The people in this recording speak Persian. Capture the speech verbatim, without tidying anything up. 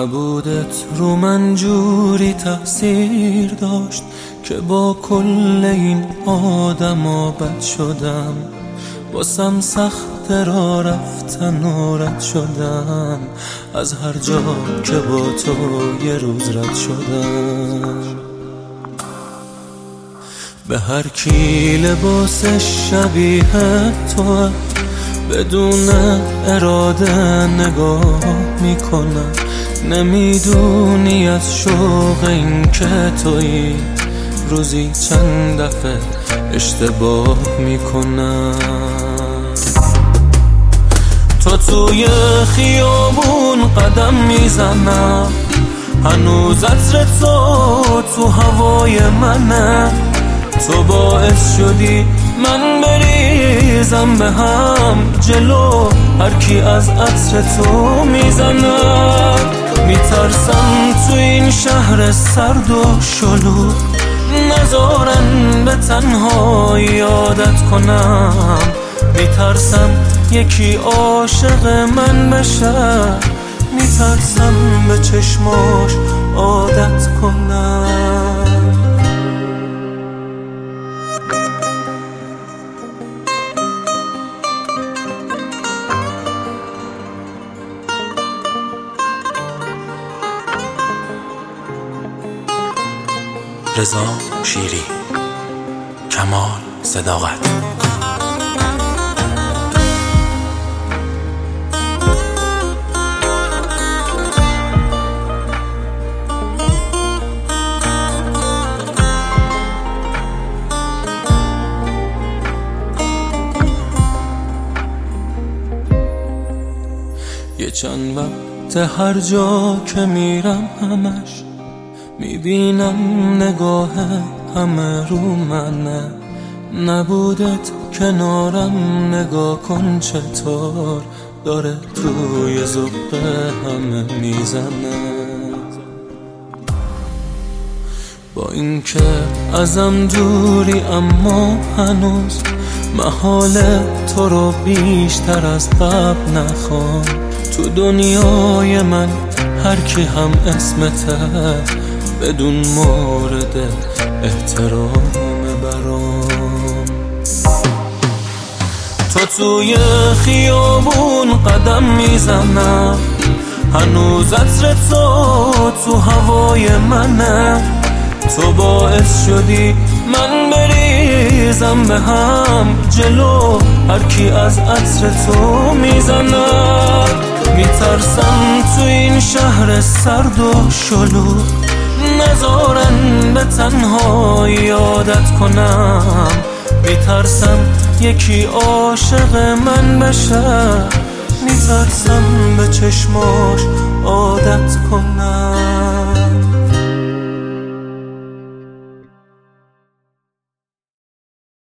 نبودت رو من جوری تأثیر داشت که با کل این آدما بد شدم. واسم سخت را رفتن و رد شدم از هر جا که با تو یه روز رد شدم. به هر کی لباسش شبیه تو بدون اراده نگاه میکنم. نمیدونی از شوق این که تویی روزی چند دفعه اشتباه میکنم. تو توی خیابون قدم میزنم، هنوز عطر تو تو هوای منه. تو باعث شدی من بریزم به هم جلو هر کی از عطر تو میزنه. میترسم تو این شهر سرد و شلوغ نذارن به تنهایی عادت کنم. میترسم یکی عاشق من بشه، میترسم به چشماش عادت کنم. رضا شیری، کمال صداقت. یه چند وقت هر جا که میرم همش میبینم نگاه همه رو منه. نبودت کنارم نگاه کن چطور داره توی زبق همه میزنه. با اینکه ازم دوری اما هنوز محال تو رو بیشتر از قبل نخوام. تو دنیای من هر کی هم اسمته بدون مورد احترام برام. تو توی خیابون قدم میزنم، هنوز عطر تو تو هوای منه. تو باعث شدی من بریزم به هم جلو هر کی از عطر تو میزنه. میترسم تو این شهر سرد و شلوغ نذارن به تنهایی عادت کنم. میترسم یکی عاشق من بشه، میترسم به چشماش عادت کنم.